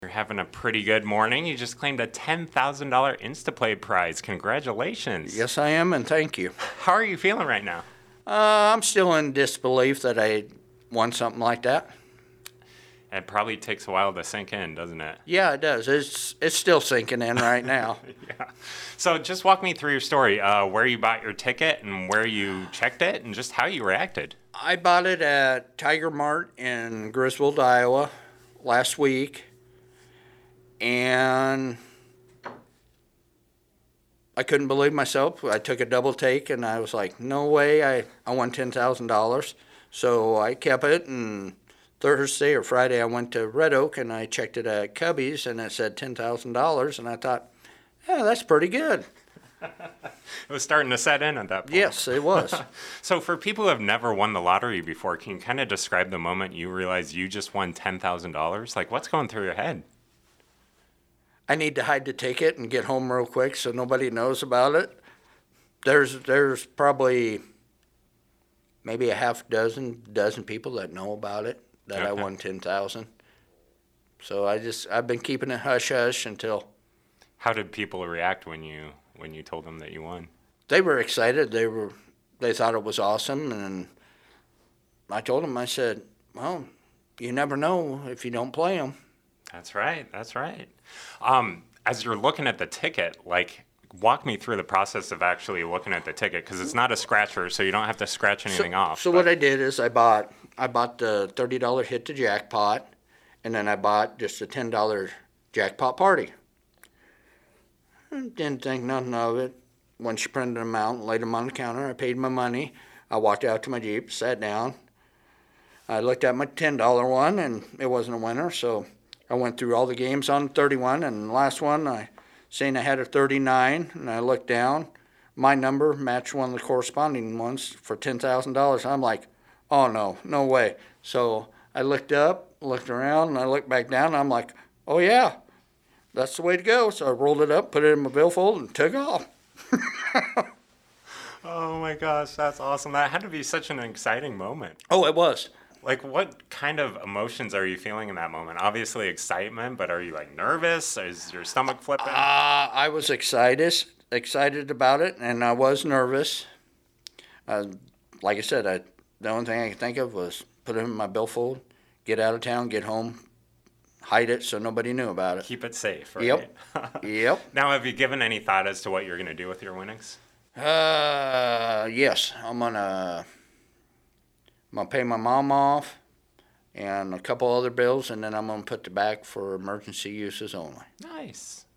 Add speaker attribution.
Speaker 1: You're having a pretty good morning. You just claimed a $10,000 Instaplay prize. Congratulations.
Speaker 2: Yes, I am, and thank you.
Speaker 1: How are you feeling right now?
Speaker 2: I'm still in disbelief that I won something like that.
Speaker 1: It probably takes a while to sink in, doesn't it?
Speaker 2: Yeah, it does. It's still sinking in right now.
Speaker 1: Yeah. So just walk me through your story, where you bought your ticket and where you checked it and just how you reacted.
Speaker 2: I bought it at Tiger Mart in Griswold, Iowa last week, and I couldn't believe myself. I took a double take, and I was like, no way, I won $10,000. So I kept it, and Thursday or Friday I went to Red Oak, and I checked it at Cubby's, and it said $10,000, and I thought, yeah, that's pretty good.
Speaker 1: It was starting to set in at that point.
Speaker 2: Yes, it was.
Speaker 1: So for people who have never won the lottery before, can you kind of describe the moment you realized you just won $10,000? Like, what's going through your head?
Speaker 2: I need to hide the ticket and get home real quick so nobody knows about it. There's probably maybe a half dozen people that know about it, that I won 10,000. So I've been keeping it hush hush until.
Speaker 1: How did people react when you told them that you won?
Speaker 2: They were excited. They thought it was awesome, and I told them, I said, well, you never know if you don't play them.
Speaker 1: That's right. That's right. As you're looking at the ticket, like, walk me through the process of actually looking at the ticket, because it's not a scratcher, so you don't have to scratch anything off.
Speaker 2: So what I did is I bought the $30 hit to jackpot, and then I bought just a $10 jackpot party. Didn't think nothing of it. When she printed them out and laid them on the counter, I paid my money. I walked out to my Jeep, sat down. I looked at my $10 one, and it wasn't a winner, so I went through all the games on 31, and the last one, I seen I had a 39, and I looked down. My number matched one of the corresponding ones for $10,000. I'm like, oh, no way. So I looked up, looked around, and I looked back down, and I'm like, oh, yeah, that's the way to go. So I rolled it up, put it in my billfold, and took off.
Speaker 1: Oh, my gosh, that's awesome. That had to be such an exciting moment.
Speaker 2: Oh, it was.
Speaker 1: Like, what kind of emotions are you feeling in that moment? Obviously excitement, but are you, like, nervous? Is your stomach flipping?
Speaker 2: I was excited about it, and I was nervous. Like I said, the only thing I could think of was put it in my billfold, get out of town, get home, hide it so nobody knew about it.
Speaker 1: Keep it safe, right?
Speaker 2: Yep.
Speaker 1: Now, have you given any thought as to what you're going to do with your winnings?
Speaker 2: Yes, I'm gonna pay my mom off and a couple other bills, and then I'm gonna put the back for emergency uses only.
Speaker 1: Nice.